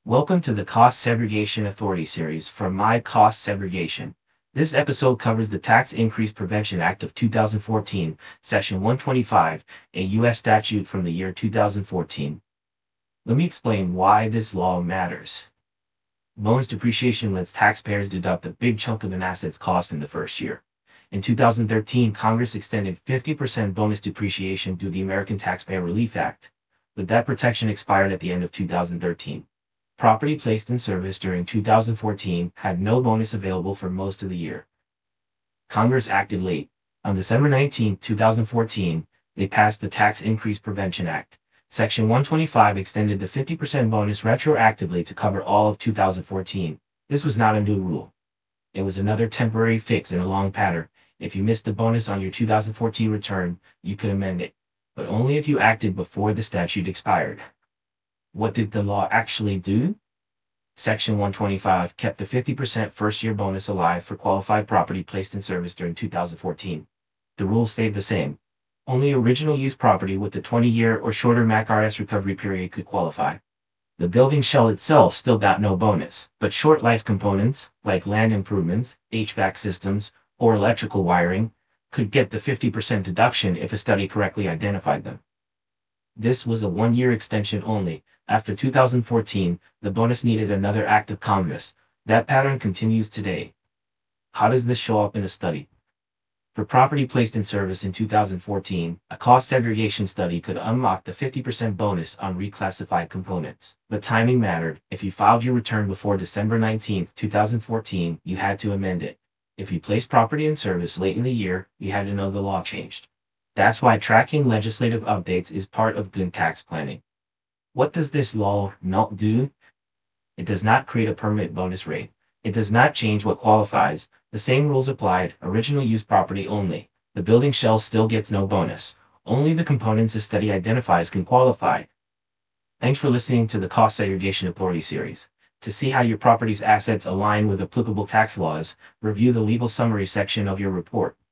Welcome to the Cost Segregation Authority series from My Cost Segregation. This episode covers the Tax Increase Prevention Act of 2014, Section 125, a U.S. statute from the year 2014. Let me explain why this law matters. Bonus depreciation lets taxpayers deduct a big chunk of an asset's cost in the first year. In 2013, Congress extended 50% bonus depreciation through the American Taxpayer Relief Act, but that protection expired at the end of 2013. Property placed in service during 2014 had no bonus available for most of the year. Congress acted late. On December 19, 2014, they passed the Tax Increase Prevention Act. Section 125 extended the 50% bonus retroactively to cover all of 2014. This was not a new rule. It was another temporary fix in a long pattern. If you missed the bonus on your 2014 return, you could amend it, but only if you acted before the statute expired. What did the law actually do? Section 125 kept the 50% first-year bonus alive for qualified property placed in service during 2014. The rules stayed the same. Only original use property with the 20-year or shorter MAC-RS recovery period could qualify. The building shell itself still got no bonus, but short-life components, like land improvements, HVAC systems, or electrical wiring, could get the 50% deduction if a study correctly identified them. This was a one-year extension only. After 2014, the bonus needed another act of Congress. That pattern continues today. How does this show up in a study? For property placed in service in 2014, a cost segregation study could unlock the 50% bonus on reclassified components. But timing mattered. If you filed your return before December 19, 2014, you had to amend it. If you placed property in service late in the year, you had to know the law changed. That's why tracking legislative updates is part of good tax planning. What does this law not do? It does not create a permanent bonus rate. It does not change what qualifies. The same rules applied, original use property only. The building shell still gets no bonus. Only the components a study identifies can qualify. Thanks for listening to the Cost Segregation Authority series. To see how your property's assets align with applicable tax laws, review the legal summary section of your report.